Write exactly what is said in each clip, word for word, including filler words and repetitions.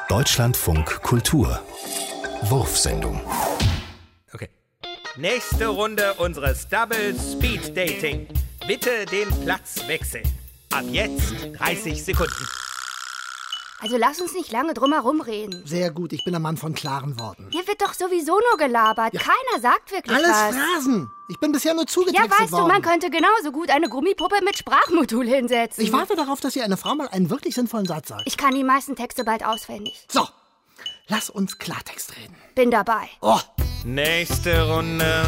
Deutschlandfunk Kultur. Wurfsendung. Okay. Nächste Runde unseres Double Speed Dating. Bitte den Platz wechseln. Ab jetzt dreißig Sekunden. Also lass uns nicht lange drum herum reden. Sehr gut, ich bin ein Mann von klaren Worten. Hier wird doch sowieso nur gelabert. Ja. Keiner sagt wirklich Alles was. Phrasen. Ich bin bisher nur zugetextet Ja, weißt worden. du, man könnte genauso gut eine Gummipuppe mit Sprachmodul hinsetzen. Ich warte darauf, dass hier eine Frau mal einen wirklich sinnvollen Satz sagt. Ich kann die meisten Texte bald auswendig. So, lass uns Klartext reden. Bin dabei. Oh. Nächste Runde.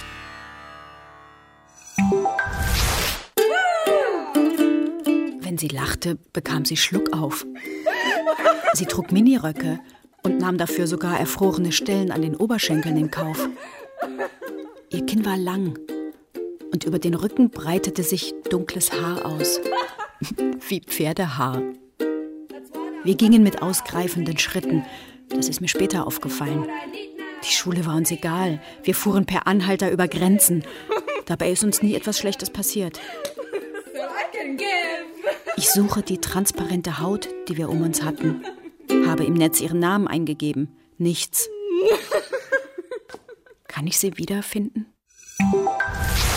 Wenn sie lachte, bekam sie Schluck auf. Sie trug Miniröcke und nahm dafür sogar erfrorene Stellen an den Oberschenkeln in Kauf. Ihr Kinn war lang und über den Rücken breitete sich dunkles Haar aus. Wie Pferdehaar. Wir gingen mit ausgreifenden Schritten. Das ist mir später aufgefallen. Die Schule war uns egal. Wir fuhren per Anhalter über Grenzen. Dabei ist uns nie etwas Schlechtes passiert. Ich suche die transparente Haut, die wir um uns hatten. Habe im Netz ihren Namen eingegeben. Nichts. Kann ich sie wiederfinden?